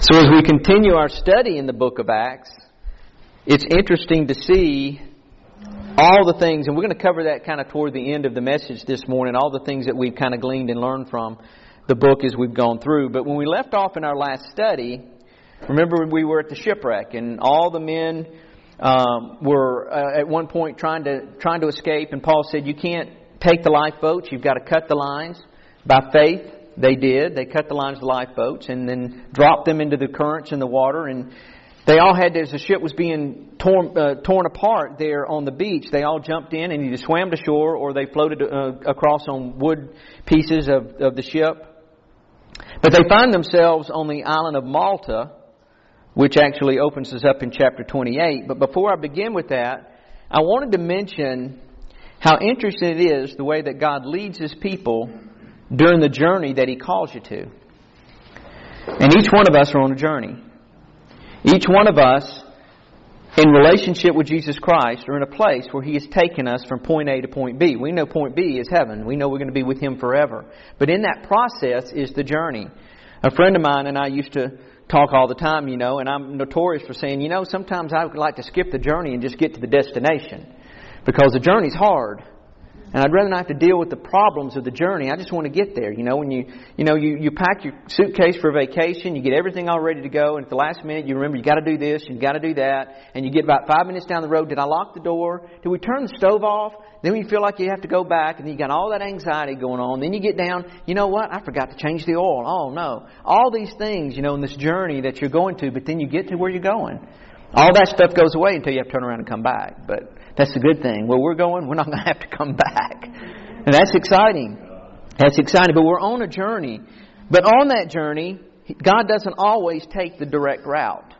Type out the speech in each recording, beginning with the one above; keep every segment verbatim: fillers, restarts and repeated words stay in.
So as we continue our study in the book of Acts, it's interesting to see all the things, and we're going to cover that kind of toward the end of the message this morning, all the things that we've kind of gleaned and learned from the book as we've gone through. But when we left off in our last study, remember we were at the shipwreck, and all the men um, were uh, at one point trying to trying to escape, and Paul said, you can't take the lifeboats, you've got to cut the lines. By faith, they did. They cut the lines of the lifeboats and then dropped them into the currents in the water. And they all had, as the ship was being torn, uh, torn apart there on the beach, they all jumped in and either swam to shore or they floated uh, across on wood pieces of, of the ship. But they find themselves on the island of Malta, which actually opens us up in chapter twenty-eight. But before I begin with that, I wanted to mention how interesting it is the way that God leads His people during the journey that He calls you to. And each one of us are on a journey. Each one of us, in relationship with Jesus Christ, are in a place where He has taken us from point A to point B. We know point B is heaven. We know we're going to be with Him forever. But in that process is the journey. A friend of mine and I used to talk all the time, you know, and I'm notorious for saying, you know, sometimes I would like to skip the journey and just get to the destination. Because the journey's hard. And I'd rather not have to deal with the problems of the journey. I just want to get there. You know, when you, you know, you, you pack your suitcase for a vacation, you get everything all ready to go, and at the last minute you remember you got to do this, you got to do that, and you get about five minutes down the road. Did I lock the door? Did we turn the stove off? Then you feel like you have to go back, and then you got all that anxiety going on. Then you get down, you know what? I forgot to change the oil. Oh no. All these things, you know, in this journey that you're going to, but then you get to where you're going. All that stuff goes away until you have to turn around and come back. But that's the good thing. Where we're going, we're not going to have to come back. And that's exciting. That's exciting. But we're on a journey. But on that journey, God doesn't always take the direct route.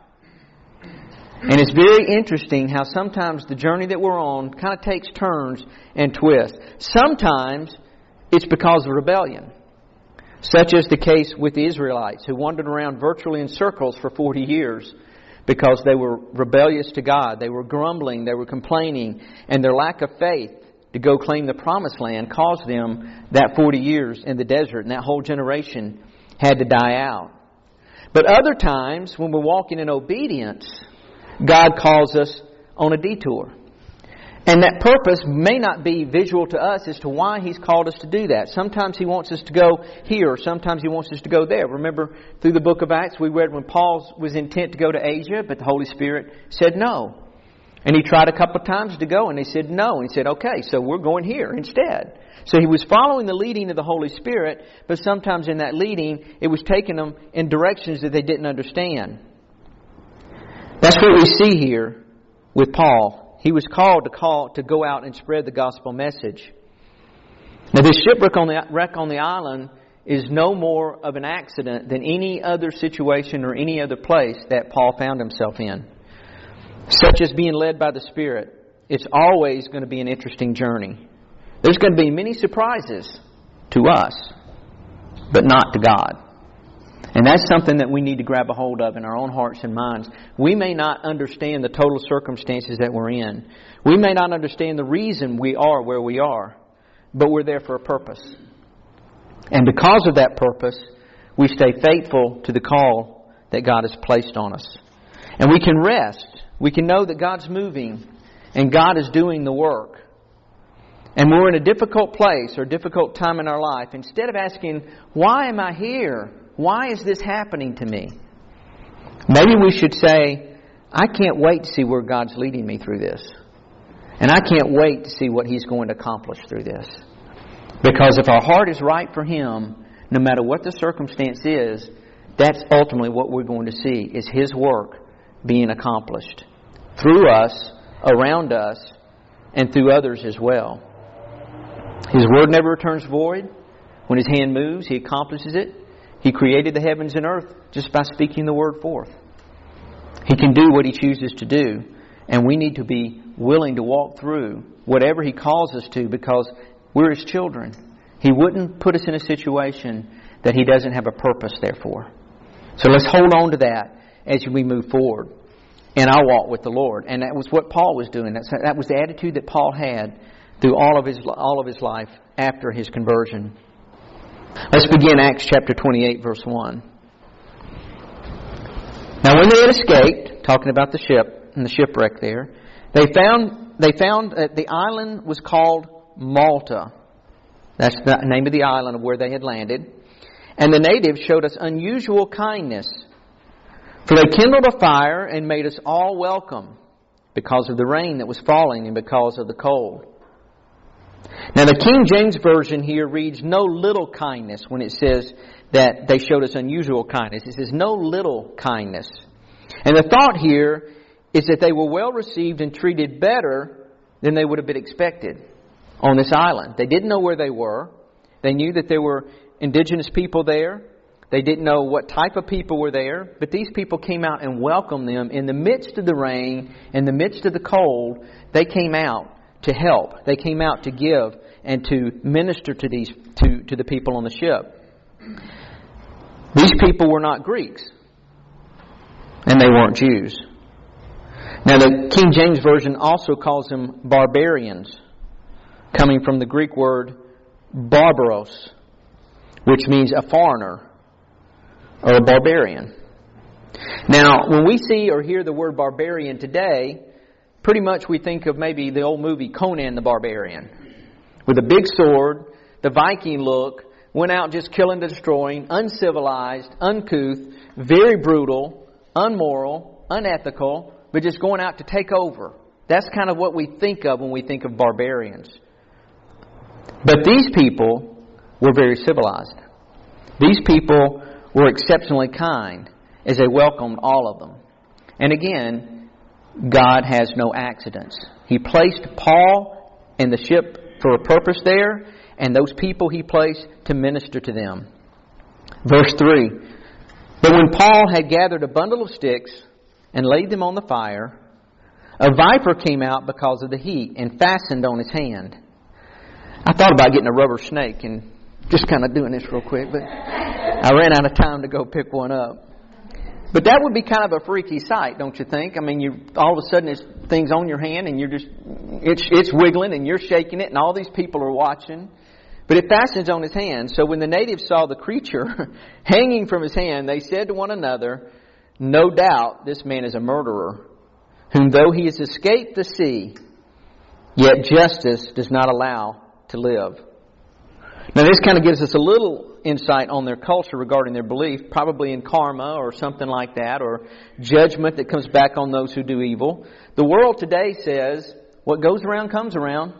And it's very interesting how sometimes the journey that we're on kind of takes turns and twists. Sometimes it's because of rebellion. Such as the case with the Israelites who wandered around virtually in circles for forty years. Because they were rebellious to God. They were grumbling. They were complaining. And their lack of faith to go claim the promised land caused them that forty years in the desert. And that whole generation had to die out. But other times, when we're walking in obedience, God calls us on a detour. And that purpose may not be visual to us as to why He's called us to do that. Sometimes He wants us to go here. Sometimes He wants us to go there. Remember, through the book of Acts, we read when Paul was intent to go to Asia, but the Holy Spirit said no. And he tried a couple of times to go, and they said no. And he said, okay, so we're going here instead. So he was following the leading of the Holy Spirit, but sometimes in that leading, it was taking them in directions that they didn't understand. That's what we see here with Paul. He was called to call to go out and spread the gospel message. Now, this shipwreck on the wreck on the island is no more of an accident than any other situation or any other place that Paul found himself in. Such as being led by the Spirit, it's always going to be an interesting journey. There's going to be many surprises to us, but not to God. And that's something that we need to grab a hold of in our own hearts and minds. We may not understand the total circumstances that we're in. We may not understand the reason we are where we are. But we're there for a purpose. And because of that purpose, we stay faithful to the call that God has placed on us. And we can rest. We can know that God's moving and God is doing the work. And we're in a difficult place or difficult time in our life. Instead of asking, why am I here? Why is this happening to me? Maybe we should say, I can't wait to see where God's leading me through this. And I can't wait to see what He's going to accomplish through this. Because if our heart is right for Him, no matter what the circumstance is, that's ultimately what we're going to see, is His work being accomplished. Through us, around us, and through others as well. His word never returns void. When His hand moves, He accomplishes it. He created the heavens and earth just by speaking the word forth. He can do what He chooses to do. And we need to be willing to walk through whatever He calls us to because we're His children. He wouldn't put us in a situation that He doesn't have a purpose there for. So let's hold on to that as we move forward in our walk with the Lord. And that was what Paul was doing. That's, that was the attitude that Paul had through all of his all of his life after his conversion. Let's begin Acts chapter twenty-eight, verse one. Now when they had escaped, talking about the ship and the shipwreck there, they found they found that the island was called Malta. That's the name of the island of where they had landed. And the natives showed us unusual kindness, for they kindled a fire and made us all welcome because of the rain that was falling and because of the cold. Now the King James Version here reads no little kindness when it says that they showed us unusual kindness. It says no little kindness. And the thought here is that they were well received and treated better than they would have been expected on this island. They didn't know where they were. They knew that there were indigenous people there. They didn't know what type of people were there. But these people came out and welcomed them in the midst of the rain, in the midst of the cold. They came out to help. They came out to give and to minister to these to, to the people on the ship. These people were not Greeks. And they weren't Jews. Now the King James Version also calls them barbarians, coming from the Greek word barbaros, which means a foreigner or a barbarian. Now, when we see or hear the word barbarian today, pretty much we think of maybe the old movie Conan the Barbarian, with a big sword, the Viking look, went out just killing and destroying, uncivilized, uncouth, very brutal, unmoral, unethical, but just going out to take over. That's kind of what we think of when we think of barbarians. But these people were very civilized. These people were exceptionally kind as they welcomed all of them. And again, God has no accidents. He placed Paul and the ship for a purpose there, and those people He placed to minister to them. Verse three. But when Paul had gathered a bundle of sticks and laid them on the fire, a viper came out because of the heat and fastened on his hand. I thought about getting a rubber snake and just kind of doing this real quick, but I ran out of time to go pick one up. But that would be kind of a freaky sight, don't you think? I mean, you all of a sudden it's things on your hand and you're just it's it's wiggling and you're shaking it and all these people are watching. But it fastens on his hand. So when the natives saw the creature hanging from his hand, they said to one another, "No doubt this man is a murderer, whom though he has escaped the sea, yet justice does not allow to live." Now this kind of gives us a little insight on their culture regarding their belief, probably in karma or something like that, or judgment that comes back on those who do evil. The world today says, what goes around comes around.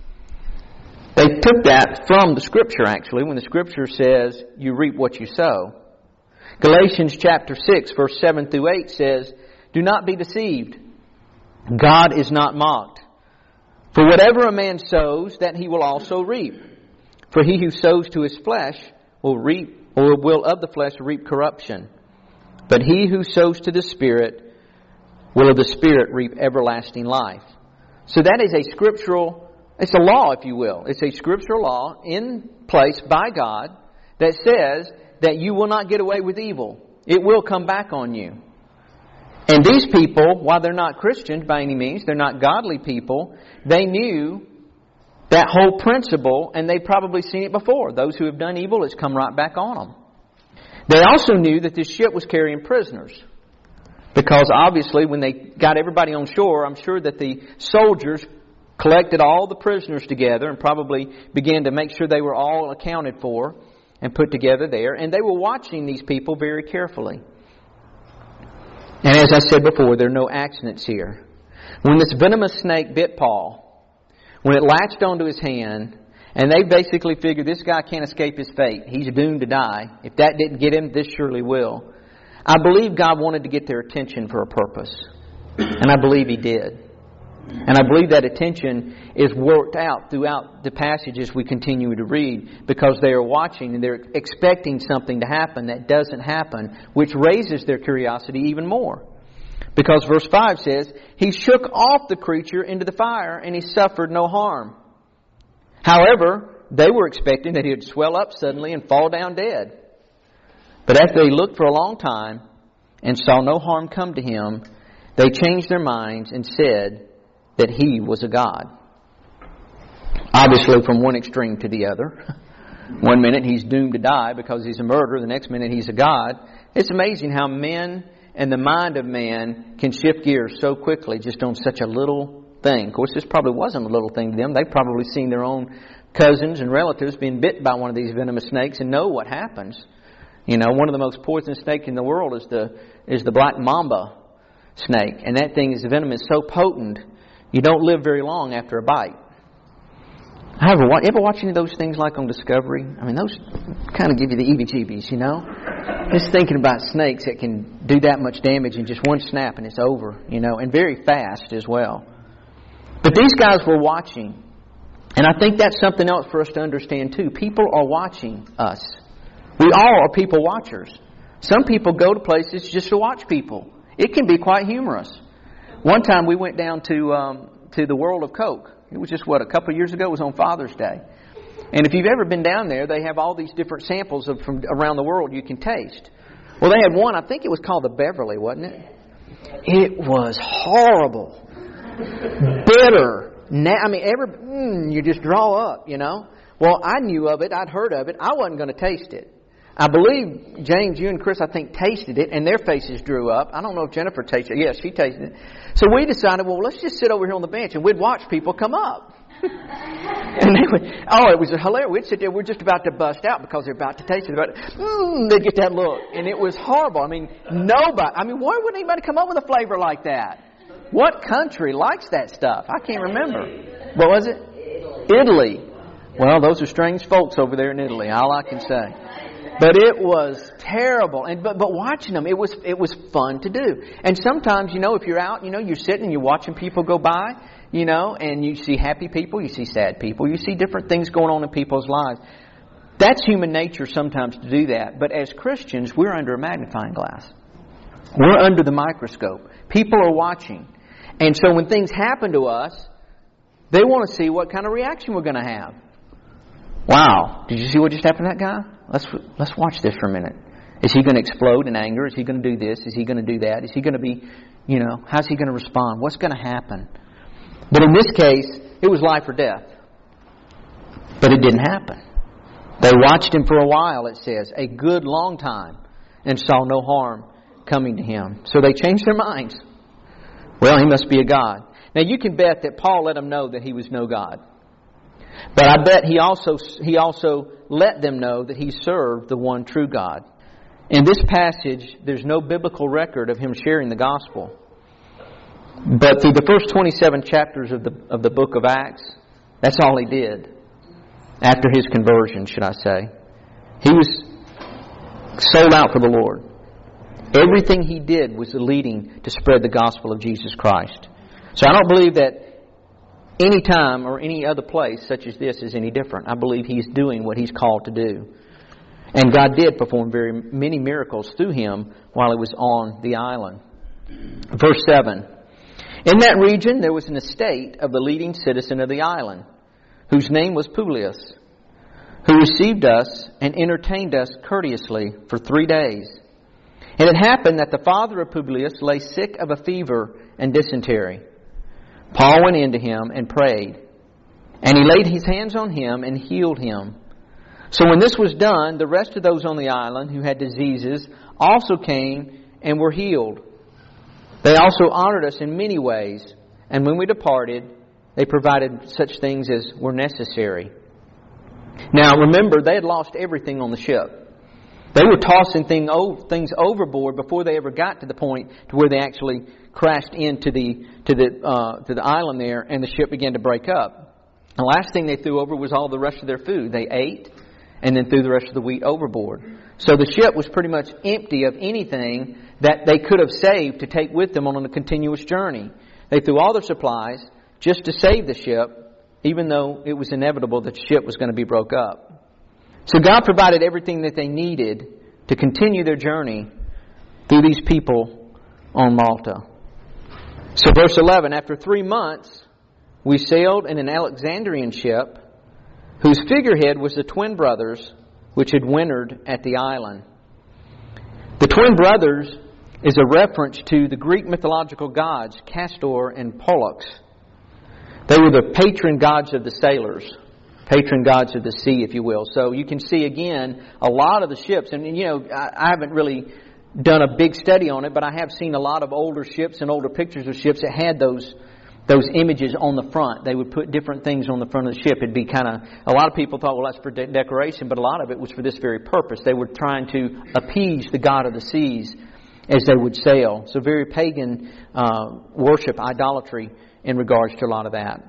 They took that from the Scripture, actually, when the Scripture says, you reap what you sow. Galatians chapter six, verse seven through eight says, do not be deceived. God is not mocked. For whatever a man sows, that he will also reap. For he who sows to his flesh will reap, or will of the flesh reap corruption. But he who sows to the Spirit will of the Spirit reap everlasting life. So that is a scriptural, it's a law, if you will. It's a scriptural law in place by God that says that you will not get away with evil. It will come back on you. And these people, while they're not Christians by any means, they're not godly people, they knew that whole principle, and they'd probably seen it before. Those who have done evil, it's come right back on them. They also knew that this ship was carrying prisoners. Because obviously when they got everybody on shore, I'm sure that the soldiers collected all the prisoners together and probably began to make sure they were all accounted for and put together there. And they were watching these people very carefully. And as I said before, there are no accidents here. When this venomous snake bit Paul, when it latched onto his hand, and they basically figured this guy can't escape his fate. He's doomed to die. If that didn't get him, this surely will. I believe God wanted to get their attention for a purpose. And I believe He did. And I believe that attention is worked out throughout the passages we continue to read, because they are watching and they're expecting something to happen that doesn't happen, which raises their curiosity even more. Because verse five says, he shook off the creature into the fire and he suffered no harm. However, they were expecting that he would swell up suddenly and fall down dead. But after they looked for a long time and saw no harm come to him, they changed their minds and said that he was a god. Obviously from one extreme to the other. One minute he's doomed to die because he's a murderer. The next minute he's a god. It's amazing how men and the mind of man can shift gears so quickly just on such a little thing. Of course, this probably wasn't a little thing to them. They've probably seen their own cousins and relatives being bit by one of these venomous snakes and know what happens. You know, one of the most poisonous snakes in the world is the is the black mamba snake. And that thing is venomous so potent, you don't live very long after a bite. I ever, you ever watch any of those things like on Discovery? I mean, those kind of give you the heebie-jeebies, you know? Just thinking about snakes that can do that much damage in just one snap and it's over, you know, and very fast as well. But these guys were watching. And I think that's something else for us to understand too. People are watching us. We all are people watchers. Some people go to places just to watch people. It can be quite humorous. One time we went down to um, to the World of Coke. It was just, what, a couple of years ago? It was on Father's Day. And if you've ever been down there, they have all these different samples of from around the world you can taste. Well, they had one, I think it was called the Beverly, wasn't it? It was horrible. Bitter. Na- I mean, every, mm, you just draw up, you know. Well, I knew of it. I'd heard of it. I wasn't going to taste it. I believe James, you and Chris, I think, tasted it, and their faces drew up. I don't know if Jennifer tasted it. Yes, she tasted it. So we decided, well, let's just sit over here on the bench, and we'd watch people come up. And they would, oh, it was hilarious. We'd sit there, we're just about to bust out because they're about to taste it. About, mm, they'd get that look. And it was horrible. I mean, nobody, I mean, why would anybody come up with a flavor like that? What country likes that stuff? I can't remember. What was it? Italy. Well, those are strange folks over there in Italy, all I can say. But it was terrible. And but but watching them, it was it was fun to do. And sometimes, you know, if you're out, you know, you're sitting and you're watching people go by, you know, and you see happy people, you see sad people, you see different things going on in people's lives. That's human nature sometimes to do that. But as Christians, we're under a magnifying glass. We're under the microscope. People are watching. And so when things happen to us, they want to see what kind of reaction we're going to have. Wow, did you see what just happened to that guy? Let's let's watch this for a minute. Is he going to explode in anger? Is he going to do this? Is he going to do that? Is he going to be, you know, how's he going to respond? What's going to happen? But in this case, it was life or death. But it didn't happen. They watched him for a while, it says, a good long time, and saw no harm coming to him. So they changed their minds. Well, he must be a god. Now you can bet that Paul let them know that he was no god. But I bet he also he also let them know that he served the one true God. In this passage, there's no biblical record of him sharing the gospel. But through the first twenty-seven chapters of the of the book of Acts, that's all he did. After his conversion, should I say. He was sold out for the Lord. Everything he did was leading to spread the gospel of Jesus Christ. So I don't believe that any time or any other place such as this is any different. I believe he's doing what he's called to do. And God did perform very many miracles through him while he was on the island. Verse seven. In that region there was an estate of the leading citizen of the island, whose name was Publius, who received us and entertained us courteously for three days. And it happened that the father of Publius lay sick of a fever and dysentery. Paul went in to him and prayed, and he laid his hands on him and healed him. So when this was done, the rest of those on the island who had diseases also came and were healed. They also honored us in many ways, and when we departed, they provided such things as were necessary. Now remember, they had lost everything on the ship. They were tossing thing, things overboard before they ever got to the point to where they actually crashed into the to the uh, to the island there, and the ship began to break up. The last thing they threw over was all the rest of their food. They ate, and then threw the rest of the wheat overboard. So the ship was pretty much empty of anything that they could have saved to take with them on a continuous journey. They threw all their supplies just to save the ship, even though it was inevitable that the ship was going to be broke up. So God provided everything that they needed to continue their journey through these people on Malta. So verse eleven, after three months, we sailed in an Alexandrian ship, whose figurehead was the twin brothers which had wintered at the island. The twin brothers is a reference to the Greek mythological gods, Castor and Pollux. They were the patron gods of the sailors. Patron gods of the sea, if you will. So you can see again a lot of the ships, and you know, I, I haven't really done a big study on it, but I have seen a lot of older ships and older pictures of ships that had those those images on the front. They would put different things on the front of the ship. It'd be kind of, a lot of people thought, well, that's for de- decoration, but a lot of it was for this very purpose. They were trying to appease the god of the seas as they would sail. So very pagan uh, worship, idolatry in regards to a lot of that.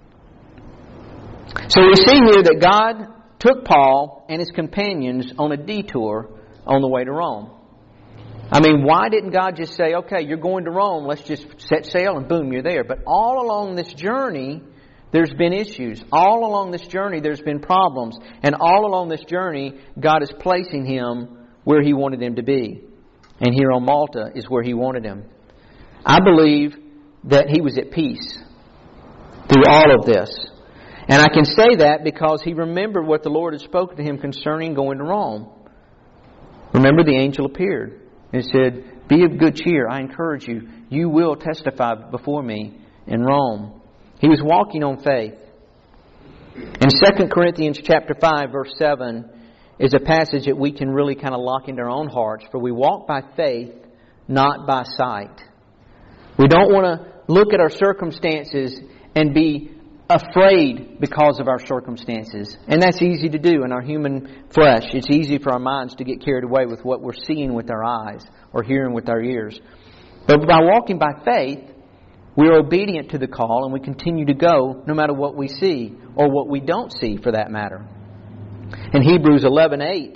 So we see here that God took Paul and his companions on a detour on the way to Rome. I mean, why didn't God just say, okay, you're going to Rome, let's just set sail and boom, you're there. But all along this journey, there's been issues. All along this journey, there's been problems. And all along this journey, God is placing him where He wanted him to be. And here on Malta is where He wanted him. I believe that he was at peace through all of this. And I can say that because he remembered what the Lord had spoken to him concerning going to Rome. Remember, the angel appeared and said, be of good cheer, I encourage you. You will testify before me in Rome. He was walking on faith. In Second Corinthians chapter five, verse seven, is a passage that we can really kind of lock into our own hearts. For we walk by faith, not by sight. We don't want to look at our circumstances and be afraid because of our circumstances. And that's easy to do in our human flesh. It's easy for our minds to get carried away with what we're seeing with our eyes or hearing with our ears. But by walking by faith, we're obedient to the call and we continue to go no matter what we see or what we don't see for that matter. In Hebrews eleven eight,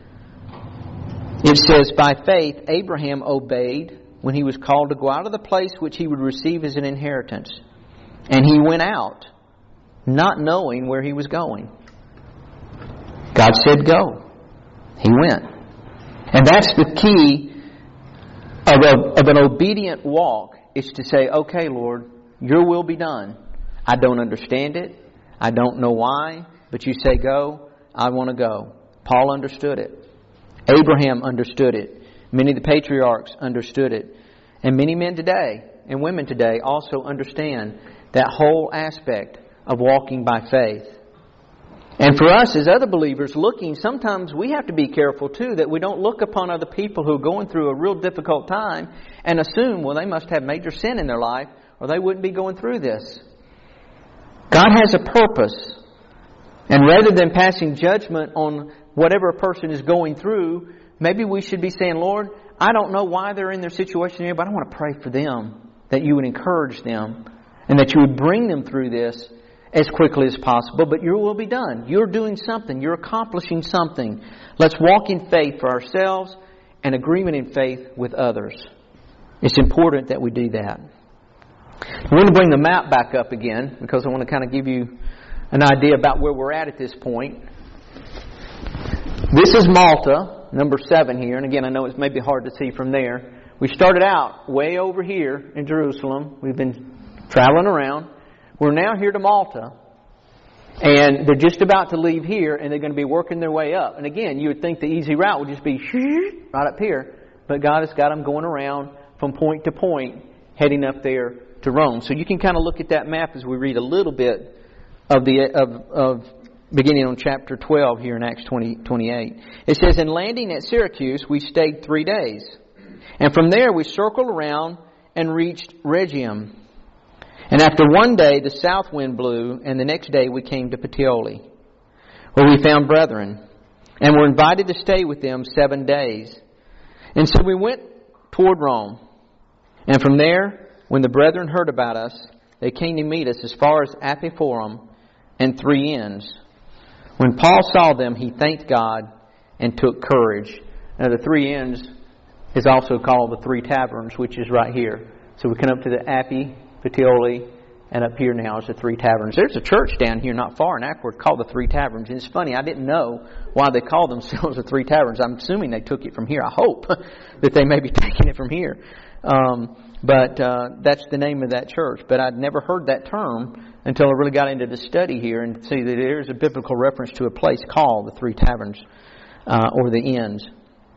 it says, by faith Abraham obeyed when he was called to go out of the place which he would receive as an inheritance. And he went out, not knowing where he was going. God said go. He went. And that's the key of, a, of an obedient walk, is to say, okay, Lord, your will be done. I don't understand it. I don't know why. But you say go, I want to go. Paul understood it. Abraham understood it. Many of the patriarchs understood it. And many men today and women today also understand that whole aspect of walking by faith. And for us as other believers looking, sometimes we have to be careful too that we don't look upon other people who are going through a real difficult time and assume, well, they must have major sin in their life or they wouldn't be going through this. God has a purpose. And rather than passing judgment on whatever a person is going through, maybe we should be saying, Lord, I don't know why they're in their situation here, but I want to pray for them, that you would encourage them and that you would bring them through this as quickly as possible. But your will be done. You're doing something. You're accomplishing something. Let's walk in faith for ourselves and agreement in faith with others. It's important that we do that. I want to bring the map back up again because I want to kind of give you an idea about where we're at at this point. This is Malta, number seven here. And again, I know it's maybe hard to see from there. We started out way over here in Jerusalem. We've been traveling around. We're now here to Malta. And they're just about to leave here and they're going to be working their way up. And again, you would think the easy route would just be right up here. But God has got them going around from point to point, heading up there to Rome. So you can kind of look at that map as we read a little bit of the of, of beginning on chapter twelve here in Acts twenty, twenty-eight. It says, in landing at Syracuse, we stayed three days. And from there we circled around and reached Rhegium. And after one day the south wind blew, and the next day we came to Puteoli, where we found brethren, and were invited to stay with them seven days. And so we went toward Rome. And from there, when the brethren heard about us, they came to meet us as far as Apiphorum and Three Inns. When Paul saw them, he thanked God and took courage. Now the Three Inns is also called the Three Taverns, which is right here. So we come up to the Appii, Puteoli, and up here now is the Three Taverns. There's a church down here not far in Ackworth called the Three Taverns. And it's funny, I didn't know why they called themselves the Three Taverns. I'm assuming they took it from here. I hope that they may be taking it from here. Um, but uh, that's the name of that church. But I'd never heard that term until I really got into the study here and see that there's a biblical reference to a place called the Three Taverns uh, or the Inns.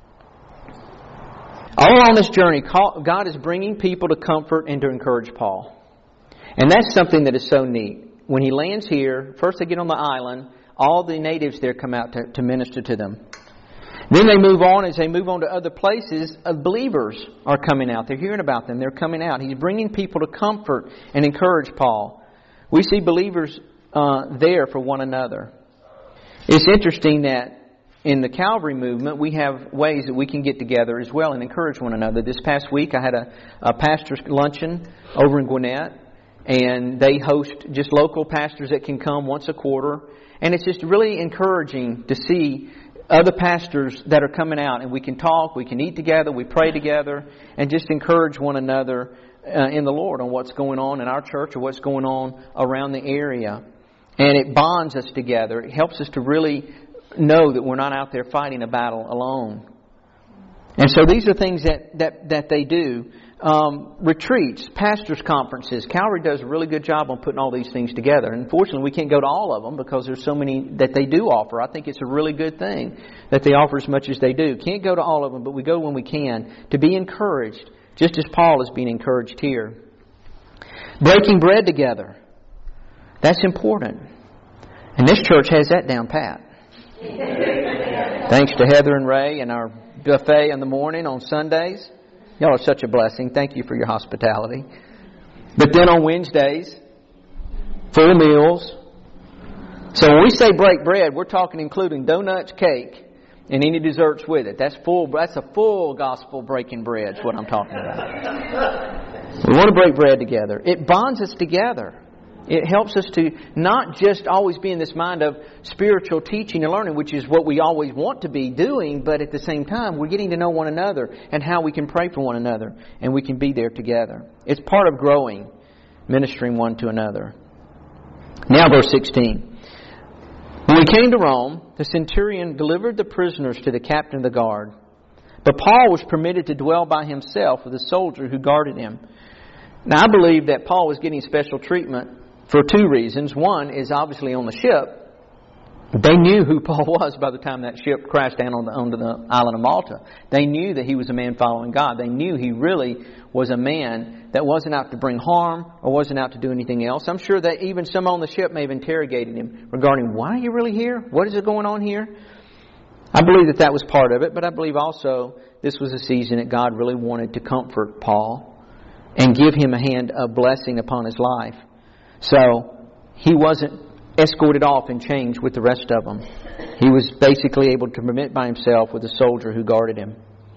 All along this journey, God is bringing people to comfort and to encourage Paul. And that's something that is so neat. When he lands here, first they get on the island, all the natives there come out to, to minister to them. Then they move on. As they move on to other places, uh, believers are coming out. They're hearing about them. They're coming out. He's bringing people to comfort and encourage Paul. We see believers uh, there for one another. It's interesting that in the Calvary movement, we have ways that we can get together as well and encourage one another. This past week, I had a, a pastor's luncheon over in Gwinnett, and they host just local pastors that can come once a quarter. And it's just really encouraging to see other pastors that are coming out, and we can talk, we can eat together, we pray together, and just encourage one another uh, in the Lord on what's going on in our church or what's going on around the area. And it bonds us together. It helps us to really know that we're not out there fighting a battle alone. And so these are things that, that, that they do. Um, retreats, pastors' conferences. Calvary does a really good job on putting all these things together. Unfortunately, we can't go to all of them because there's so many that they do offer. I think it's a really good thing that they offer as much as they do. Can't go to all of them, but we go when we can to be encouraged, just as Paul is being encouraged here. Breaking bread together. That's important. And this church has that down pat. Thanks to Heather and Ray and our buffet in the morning on Sundays. Y'all are such a blessing. Thank you for your hospitality. But then on Wednesdays, full meals. So when we say break bread, we're talking including donuts, cake, and any desserts with it. That's full. That's a full gospel breaking bread is what I'm talking about. We want to break bread together. It bonds us together. It helps us to not just always be in this mind of spiritual teaching and learning, which is what we always want to be doing, but at the same time, we're getting to know one another and how we can pray for one another, and we can be there together. It's part of growing, ministering one to another. Now verse sixteen. When we came to Rome, the centurion delivered the prisoners to the captain of the guard, but Paul was permitted to dwell by himself with a soldier who guarded him. Now I believe that Paul was getting special treatment for two reasons. One is obviously on the ship. They knew who Paul was by the time that ship crashed down on the, onto the island of Malta. They knew that he was a man following God. They knew he really was a man that wasn't out to bring harm or wasn't out to do anything else. I'm sure that even some on the ship may have interrogated him regarding, why are you really here? What is going on here? I believe that that was part of it, but I believe also this was a season that God really wanted to comfort Paul and give him a hand of blessing upon his life. So he wasn't escorted off and changed with the rest of them. He was basically able to permit by himself with a soldier who guarded him.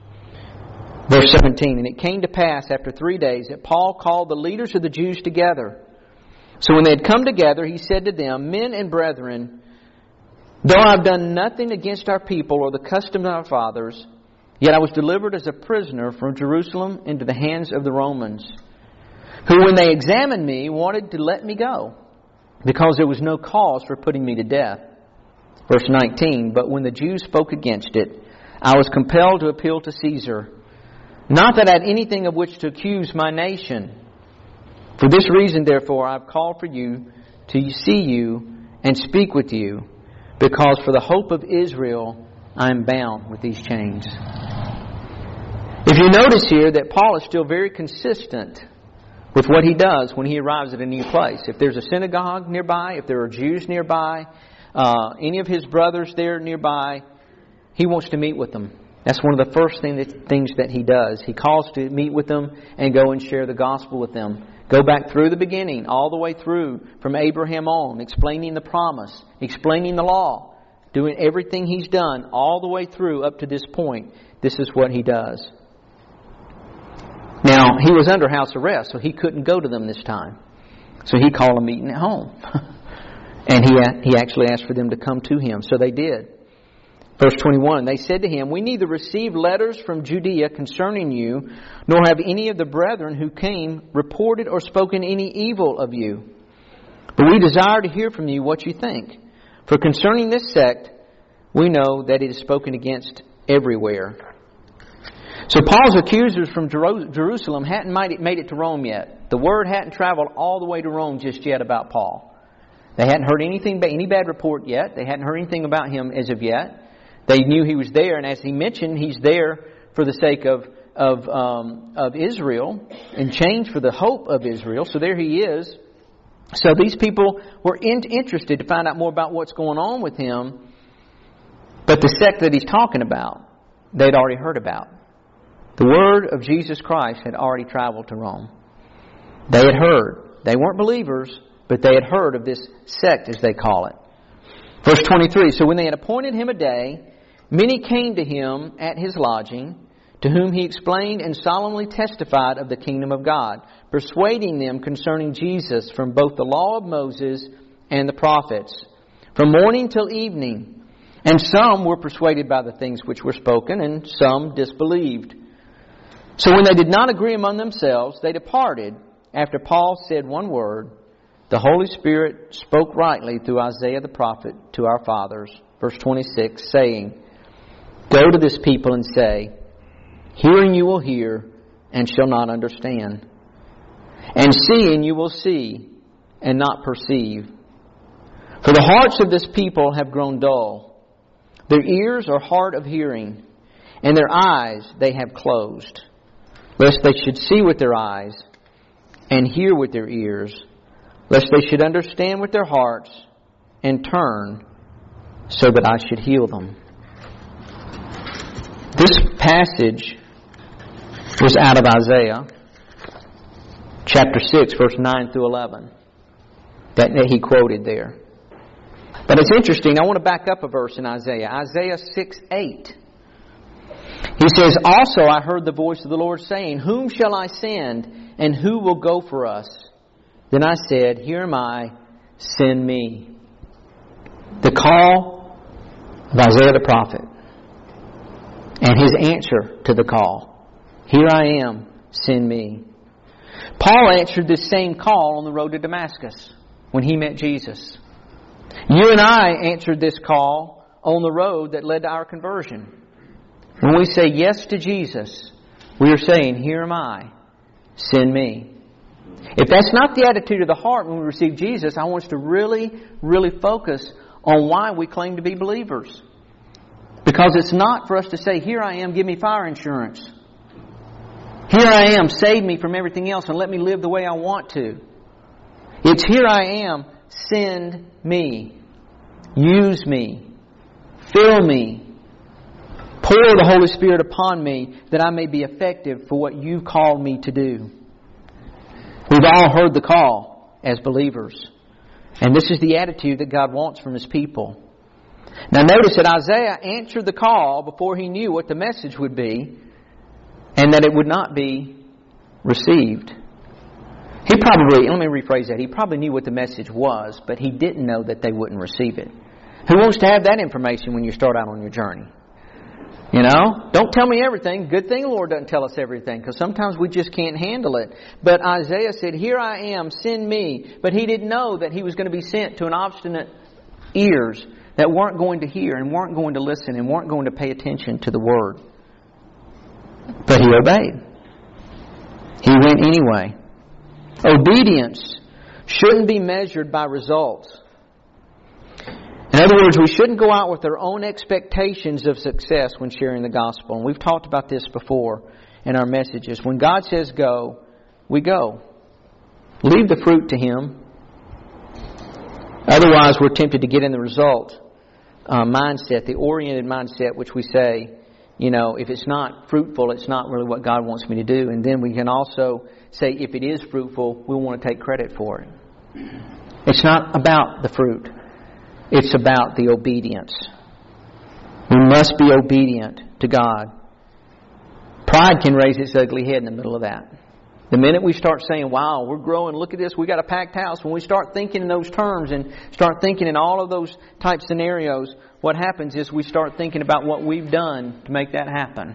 Verse seventeen, and it came to pass after three days that Paul called the leaders of the Jews together. So when they had come together, he said to them, Men and brethren, though I have done nothing against our people or the custom of our fathers, yet I was delivered as a prisoner from Jerusalem into the hands of the Romans, who when they examined me wanted to let me go, because there was no cause for putting me to death. Verse nineteen, but when the Jews spoke against it, I was compelled to appeal to Caesar. Not that I had anything of which to accuse my nation. For this reason, therefore, I have called for you to see you and speak with you, because for the hope of Israel I am bound with these chains. If you notice here that Paul is still very consistent with what he does when he arrives at a new place. If there's a synagogue nearby, if there are Jews nearby, uh, any of his brothers there nearby, he wants to meet with them. That's one of the first thing that, things that he does. He calls to meet with them and go and share the gospel with them. Go back through the beginning, all the way through from Abraham on, explaining the promise, explaining the law, doing everything he's done all the way through up to this point. This is what he does. Now, he was under house arrest, so he couldn't go to them this time. So he called a meeting at home. And he he actually asked for them to come to him. So they did. Verse twenty-one, they said to him, We neither received letters from Judea concerning you, nor have any of the brethren who came reported or spoken any evil of you. But we desire to hear from you what you think. For concerning this sect, we know that it is spoken against everywhere. So Paul's accusers from Jerusalem hadn't made it to Rome yet. The word hadn't traveled all the way to Rome just yet about Paul. They hadn't heard anything, any bad report yet. They hadn't heard anything about him as of yet. They knew he was there, and as he mentioned, he's there for the sake of of um, of Israel and change for the hope of Israel. So there he is. So these people were in, interested to find out more about what's going on with him. But the sect that he's talking about, they'd already heard about. The word of Jesus Christ had already traveled to Rome. They had heard. They weren't believers, but they had heard of this sect, as they call it. Verse twenty-three, so when they had appointed him a day, many came to him at his lodging, to whom he explained and solemnly testified of the kingdom of God, persuading them concerning Jesus from both the law of Moses and the prophets, from morning till evening. And some were persuaded by the things which were spoken, and some disbelieved. So when they did not agree among themselves, they departed. After Paul said one word, the Holy Spirit spoke rightly through Isaiah the prophet to our fathers. Verse twenty-six, saying, go to this people and say, hearing you will hear and shall not understand. And seeing you will see and not perceive. For the hearts of this people have grown dull. Their ears are hard of hearing, and their eyes they have closed, lest they should see with their eyes and hear with their ears, lest they should understand with their hearts and turn, so that I should heal them. This passage was out of Isaiah chapter six, verse nine through eleven, that he quoted there. But it's interesting. I want to back up a verse in Isaiah. Isaiah six eight. He says, also I heard the voice of the Lord saying, whom shall I send, and who will go for us? Then I said, here am I, send me. The call of Isaiah the prophet, and his answer to the call. Here I am, send me. Paul answered this same call on the road to Damascus when he met Jesus. You and I answered this call on the road that led to our conversion. When we say yes to Jesus, we are saying, here am I, send me. If that's not the attitude of the heart when we receive Jesus, I want us to really, really focus on why we claim to be believers. Because it's not for us to say, here I am, give me fire insurance. Here I am, save me from everything else and let me live the way I want to. It's here I am, send me. Use me. Fill me. Pour the Holy Spirit upon me that I may be effective for what you've called me to do. We've all heard the call as believers. And this is the attitude that God wants from His people. Now notice that Isaiah answered the call before he knew what the message would be and that it would not be received. He probably, let me rephrase that, he probably knew what the message was, but he didn't know that they wouldn't receive it. Who wants to have that information when you start out on your journey? You know, don't tell me everything. Good thing the Lord doesn't tell us everything, because sometimes we just can't handle it. But Isaiah said, here I am, send me. But he didn't know that he was going to be sent to an obstinate ears that weren't going to hear and weren't going to listen and weren't going to pay attention to the Word. But he obeyed. He went anyway. Obedience shouldn't be measured by results. In other words, we shouldn't go out with our own expectations of success when sharing the gospel. And we've talked about this before in our messages. When God says go, we go. Leave the fruit to Him. Otherwise, we're tempted to get in the result uh, mindset, the oriented mindset, which we say, you know, if it's not fruitful, it's not really what God wants me to do. And then we can also say, if it is fruitful, we want to take credit for it. It's not about the fruit. It's about the obedience. We must be obedient to God. Pride can raise its ugly head in the middle of that. The minute we start saying, wow, we're growing, look at this, we got a packed house. When we start thinking in those terms and start thinking in all of those type scenarios, what happens is we start thinking about what we've done to make that happen.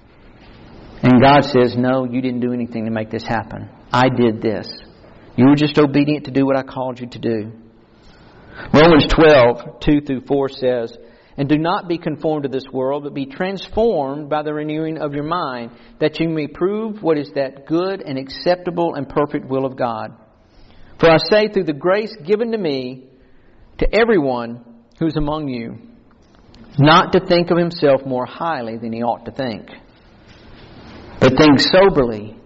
And God says, no, you didn't do anything to make this happen. I did this. You were just obedient to do what I called you to do. Romans twelve, two through four says, and do not be conformed to this world, but be transformed by the renewing of your mind, that you may prove what is that good and acceptable and perfect will of God. For I say, through the grace given to me, to everyone who is among you, not to think of himself more highly than he ought to think, but think soberly.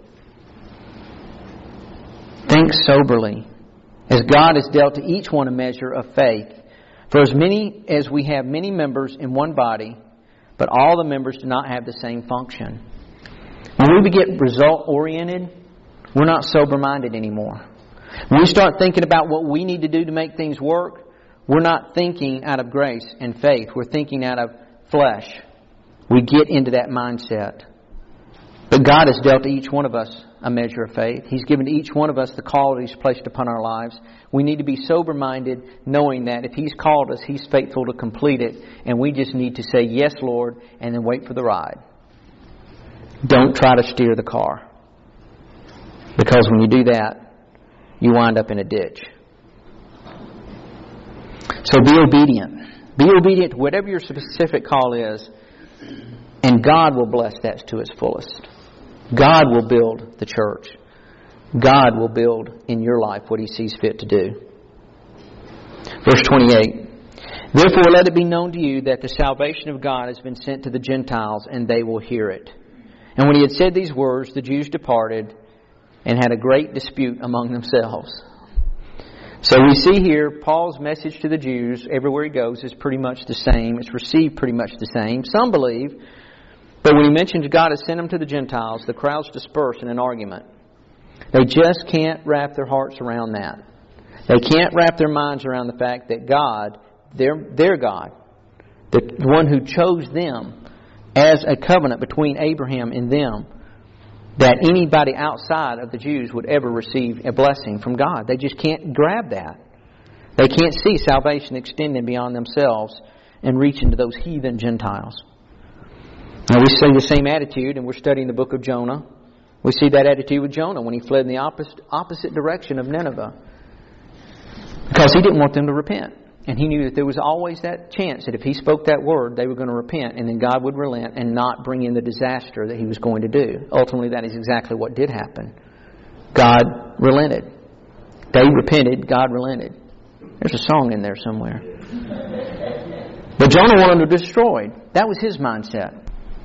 Think soberly, as God has dealt to each one a measure of faith. For as many as we have many members in one body, but all the members do not have the same function. When we get result-oriented, we're not sober-minded anymore. When we start thinking about what we need to do to make things work, we're not thinking out of grace and faith. We're thinking out of flesh. We get into that mindset. But God has dealt to each one of us a measure of faith. He's given to each one of us the qualities placed upon our lives. We need to be sober-minded, knowing that if He's called us, He's faithful to complete it. And we just need to say, yes, Lord, and then wait for the ride. Don't try to steer the car. Because when you do that, you wind up in a ditch. So be obedient. Be obedient to whatever your specific call is, and God will bless that to its fullest. God will build the church. God will build in your life what He sees fit to do. Verse twenty-eight. Therefore let it be known to you that the salvation of God has been sent to the Gentiles, and they will hear it. And when He had said these words, the Jews departed and had a great dispute among themselves. So we see here Paul's message to the Jews everywhere he goes is pretty much the same. It's received pretty much the same. Some believe. But when he mentions God has sent them to the Gentiles, the crowds disperse in an argument. They just can't wrap their hearts around that. They can't wrap their minds around the fact that God, their, their God, the one who chose them as a covenant between Abraham and them, that anybody outside of the Jews would ever receive a blessing from God. They just can't grab that. They can't see salvation extending beyond themselves and reaching to those heathen Gentiles. Now we see the same attitude, and we're studying the book of Jonah. We see that attitude with Jonah when he fled in the opposite, opposite direction of Nineveh. Because he didn't want them to repent. And he knew that there was always that chance that if he spoke that word, they were going to repent, and then God would relent and not bring in the disaster that He was going to do. Ultimately, that is exactly what did happen. God relented. They repented, God relented. There's a song in there somewhere. But Jonah wanted them destroyed. That was his mindset.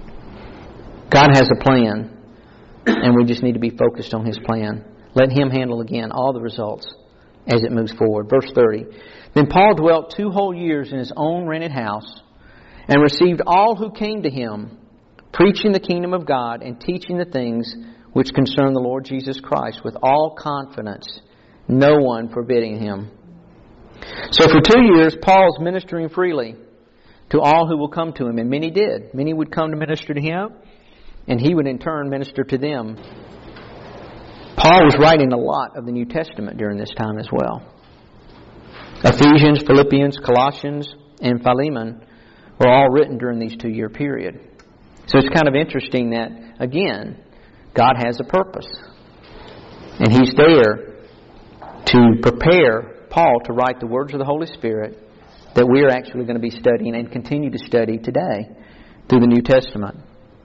God has a plan, and we just need to be focused on His plan. Let Him handle again all the results as it moves forward. Verse thirty. Then Paul dwelt two whole years in his own rented house and received all who came to him, preaching the kingdom of God and teaching the things which concern the Lord Jesus Christ with all confidence, no one forbidding him. So for two years, Paul's ministering freely to all who will come to him, and many did. Many would come to minister to him, and he would in turn minister to them. Paul was writing a lot of the New Testament during this time as well. Ephesians, Philippians, Colossians, and Philemon were all written during these two-year period. So it's kind of interesting that, again, God has a purpose. And He's there to prepare Paul to write the words of the Holy Spirit that we are actually going to be studying and continue to study today through the New Testament.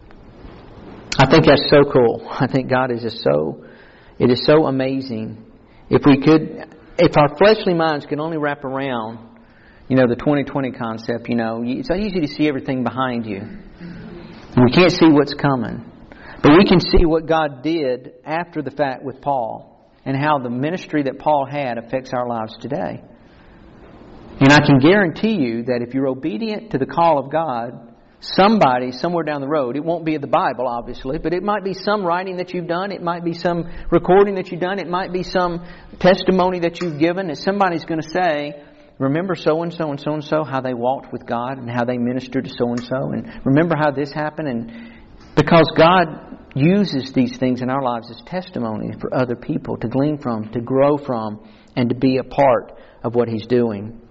I think that's so cool. I think God is just so, it is so amazing. If we could, if our fleshly minds could only wrap around, you know, the twenty twenty concept, you know, it's so easy to see everything behind you. We can't see what's coming. But we can see what God did after the fact with Paul and how the ministry that Paul had affects our lives today. And I can guarantee you that if you're obedient to the call of God, somebody somewhere down the road, it won't be the Bible obviously, but it might be some writing that you've done, it might be some recording that you've done, it might be some testimony that you've given, that somebody's going to say, remember so-and-so and so-and-so, how they walked with God and how they ministered to so-and-so, and remember how this happened. And because God uses these things in our lives as testimony for other people to glean from, to grow from, and to be a part of what He's doing.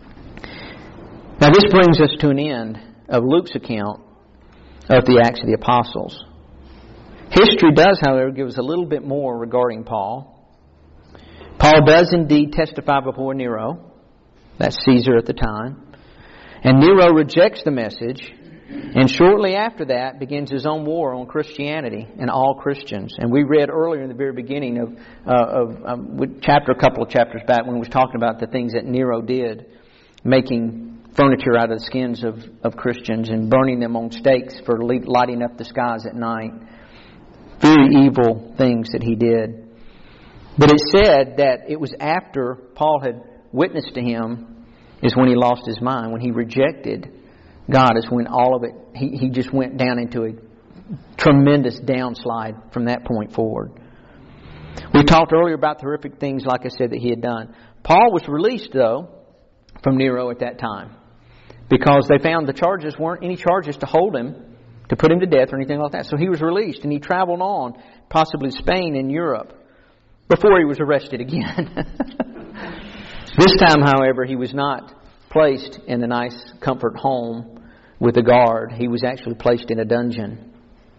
Now this brings us to an end of Luke's account of the Acts of the Apostles. History does, however, give us a little bit more regarding Paul. Paul does indeed testify before Nero. That's Caesar at the time. And Nero rejects the message, and shortly after that begins his own war on Christianity and all Christians. And we read earlier in the very beginning of, uh, of um, chapter, a couple of chapters back, when we was talking about the things that Nero did, making furniture out of the skins of, of Christians and burning them on stakes for lighting up the skies at night. Very evil things that he did. But it said that it was after Paul had witnessed to him is when he lost his mind. When he rejected God is when all of it, he, he just went down into a tremendous downslide from that point forward. We talked earlier about the horrific things, like I said, that he had done. Paul was released, though, from Nero at that time, because they found the charges weren't any charges to hold him, to put him to death or anything like that. So he was released, and he traveled on, possibly Spain and Europe, before he was arrested again. This time, however, he was not placed in a nice comfort home with a guard. He was actually placed in a dungeon.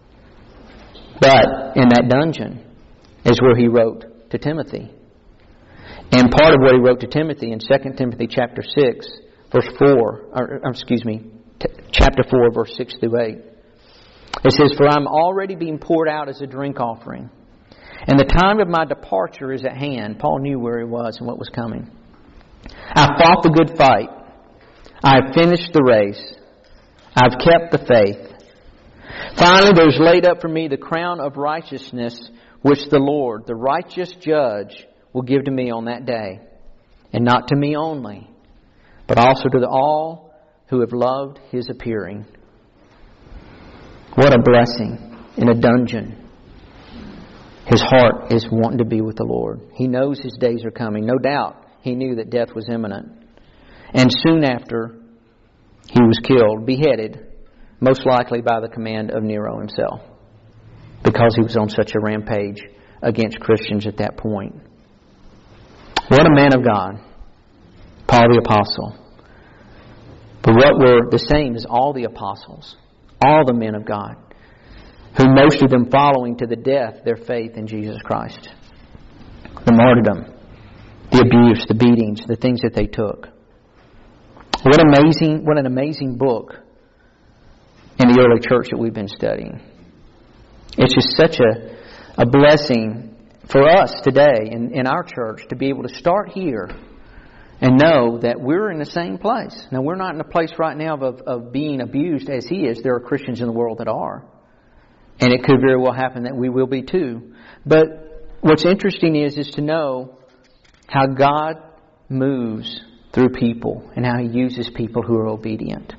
But in that dungeon is where he wrote to Timothy. And part of what he wrote to Timothy in Second Timothy chapter six, verse four, or, or excuse me, t- chapter four, verse six through eight. It says, "For I am already being poured out as a drink offering, and the time of my departure is at hand." Paul knew where he was and what was coming. "I fought the good fight. I have finished the race. I've kept the faith. Finally, there is laid up for me the crown of righteousness, which the Lord, the righteous judge, will give to me on that day. And not to me only, but also to the all who have loved His appearing." What a blessing in a dungeon. His heart is wanting to be with the Lord. He knows his days are coming. No doubt he knew that death was imminent. And soon after, he was killed, beheaded, most likely by the command of Nero himself, because he was on such a rampage against Christians at that point. What a man of God, Paul the Apostle. But what were the same as all the apostles, all the men of God, who most of them following to the death their faith in Jesus Christ. The martyrdom, the abuse, the beatings, the things that they took. What amazing, what an amazing book in the early church that we've been studying. It's just such a, a blessing for us today in, in our church to be able to start here and know that we're in the same place. Now, we're not in a place right now of, of being abused as he is. There are Christians in the world that are. And it could very well happen that we will be too. But what's interesting is, is to know how God moves through people and how He uses people who are obedient.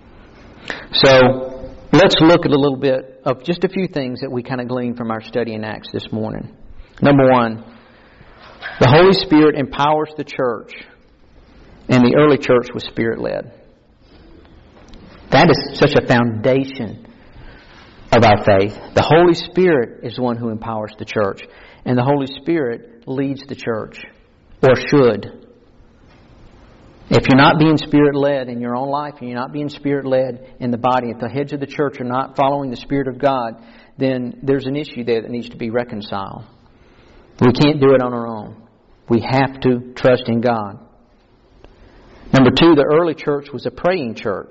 So, let's look at a little bit of just a few things that we kind of gleaned from our study in Acts this morning. Number one, the Holy Spirit empowers the church. And the early church was Spirit-led. That is such a foundation of our faith. The Holy Spirit is the one who empowers the church. And the Holy Spirit leads the church. Or should. If you're not being Spirit-led in your own life, and you're not being Spirit-led in the body, if the heads of the church are not following the Spirit of God, then there's an issue there that needs to be reconciled. We can't do it on our own. We have to trust in God. Number two, the early church was a praying church.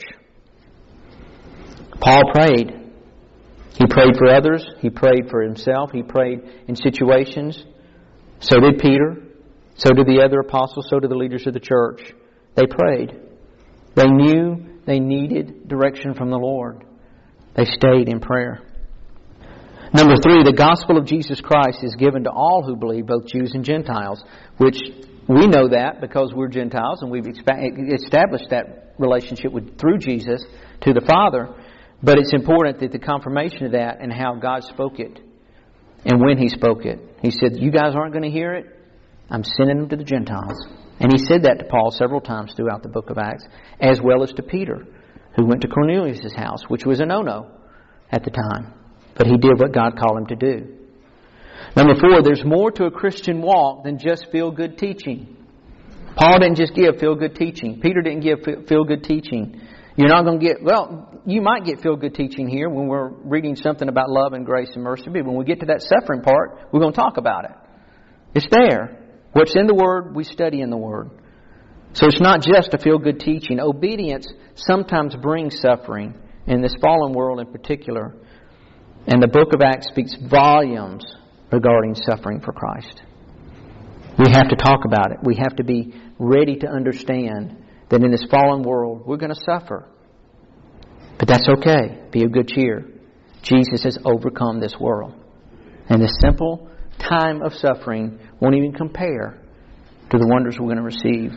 Paul prayed. He prayed for others. He prayed for himself. He prayed in situations. So did Peter. So did the other apostles. So did the leaders of the church. They prayed. They knew they needed direction from the Lord. They stayed in prayer. Number three, the gospel of Jesus Christ is given to all who believe, both Jews and Gentiles, which we know that because we're Gentiles and we've established that relationship with through Jesus to the Father. But it's important that the confirmation of that and how God spoke it and when He spoke it. He said, you guys aren't going to hear it. I'm sending them to the Gentiles. And He said that to Paul several times throughout the book of Acts, as well as to Peter, who went to Cornelius' house, which was a no-no at the time. But he did what God called him to do. Number four, there's more to a Christian walk than just feel-good teaching. Paul didn't just give feel-good teaching. Peter didn't give feel-good teaching. You're not going to get, well, you might get feel-good teaching here when we're reading something about love and grace and mercy. But when we get to that suffering part, we're going to talk about it. It's there. What's in the Word, we study in the Word. So it's not just a feel-good teaching. Obedience sometimes brings suffering, in this fallen world in particular. And the book of Acts speaks volumes regarding suffering for Christ. We have to talk about it. We have to be ready to understand that in this fallen world, we're going to suffer. But that's okay. Be of good cheer. Jesus has overcome this world. And the simple time of suffering won't even compare to the wonders we're going to receive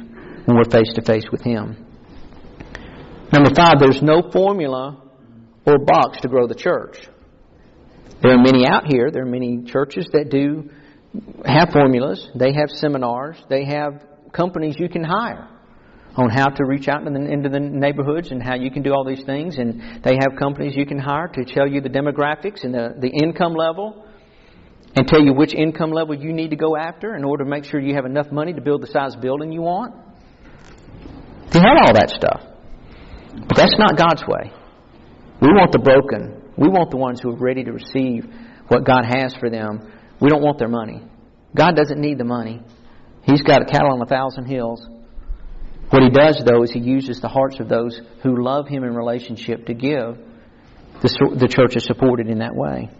when we're face to face with Him. Number five, there's no formula or box to grow the church. There are many out here. There are many churches that do have formulas. They have seminars. They have companies you can hire on how to reach out into the, into the neighborhoods and how you can do all these things. And they have companies you can hire to tell you the demographics and the, the income level and tell you which income level you need to go after in order to make sure you have enough money to build the size building you want. They have all that stuff. But that's not God's way. We want the broken. We want the ones who are ready to receive what God has for them. We don't want their money. God doesn't need the money. He's got a cattle on a thousand hills. What He does, though, is He uses the hearts of those who love Him in relationship to give. The, the church is supported in that way.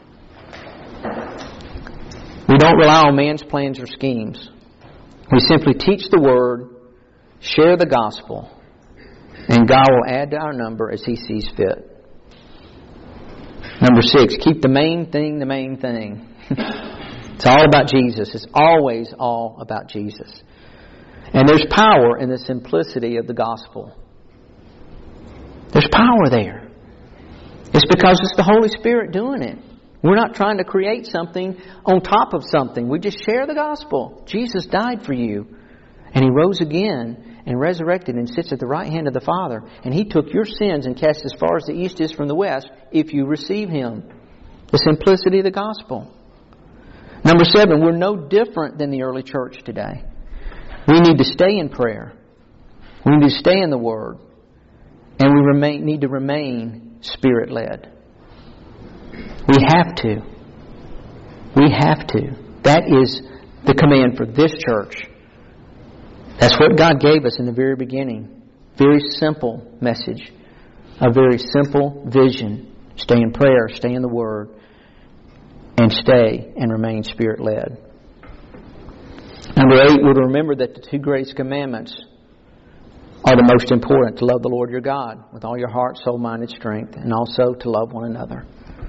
We don't rely on man's plans or schemes. We simply teach the Word, share the gospel, and God will add to our number as He sees fit. Number six, keep the main thing the main thing. It's all about Jesus. It's always all about Jesus. And there's power in the simplicity of the gospel. There's power there. It's because it's the Holy Spirit doing it. We're not trying to create something on top of something. We just share the gospel. Jesus died for you. And He rose again and resurrected and sits at the right hand of the Father. And He took your sins and cast as far as the east is from the west if you receive Him. The simplicity of the gospel. Number seven, we're no different than the early church today. We need to stay in prayer. We need to stay in the Word. And we remain, need to remain Spirit-led. We have to. We have to. That is the command for this church. That's what God gave us in the very beginning. Very simple message. A very simple vision. Stay in prayer, stay in the Word, and stay and remain Spirit-led. Number eight, we'll remember that the two greatest commandments are the most important. To love the Lord your God with all your heart, soul, mind, and strength, and also to love one another.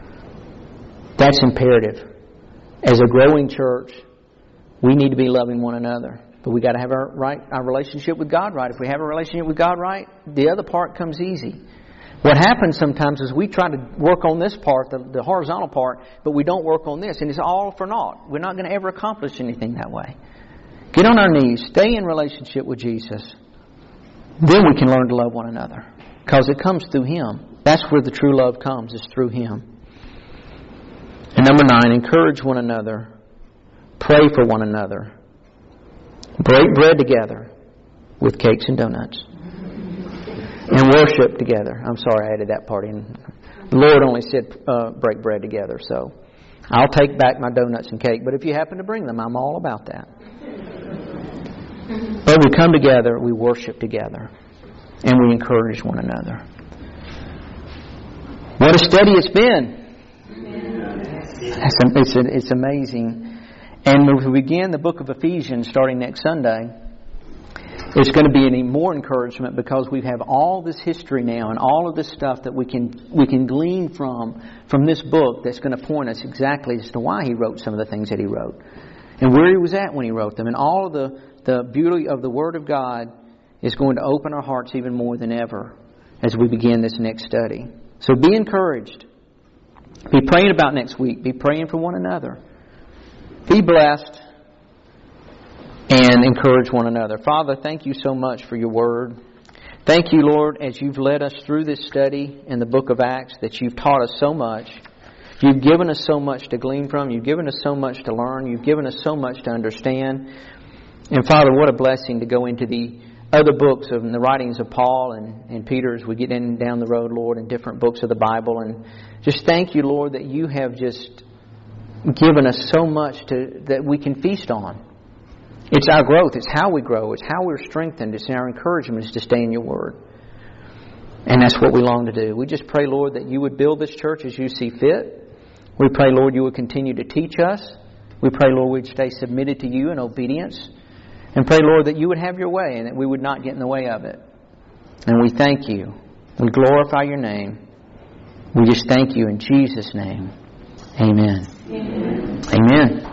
That's imperative. As a growing church, we need to be loving one another. But we got to have our right, our relationship with God right. If we have a relationship with God right, the other part comes easy. What happens sometimes is we try to work on this part, the, the horizontal part, but we don't work on this, and it's all for naught. We're not going to ever accomplish anything that way. Get on our knees, stay in relationship with Jesus. Then we can learn to love one another, because it comes through Him. That's where the true love comes, is through Him. And number nine, encourage one another, pray for one another, break bread together with cakes and donuts, and worship together. I'm sorry I added that part in. The Lord only said uh, break bread together, so I'll take back my donuts and cake. But if you happen to bring them, I'm all about that. But we come together, we worship together, and we encourage one another. What a study it's been. It's, it's, it's amazing. And when we begin the book of Ephesians starting next Sunday, it's going to be any more encouragement because we have all this history now and all of this stuff that we can we can glean from from this book that's going to point us exactly as to why he wrote some of the things that he wrote and where he was at when he wrote them. And all of the, the beauty of the Word of God is going to open our hearts even more than ever as we begin this next study. So be encouraged. Be praying about next week. Be praying for one another. Be blessed. And encourage one another. Father, thank you so much for your Word. Thank you, Lord, as you've led us through this study in the book of Acts, that you've taught us so much. You've given us so much to glean from. You've given us so much to learn. You've given us so much to understand. And Father, what a blessing to go into the other books of the writings of Paul and, and Peter as we get in down the road, Lord, in different books of the Bible. And just thank you, Lord, that you have just given us so much to that we can feast on. It's our growth. It's how we grow. It's how we're strengthened. It's our encouragement is to stay in your Word. And that's what we long to do. We just pray, Lord, that you would build this church as you see fit. We pray, Lord, you would continue to teach us. We pray, Lord, we'd stay submitted to you in obedience. And pray, Lord, that you would have your way and that we would not get in the way of it. And we thank you. We glorify your name. We just thank you in Jesus' name. Amen. Amen. Amen.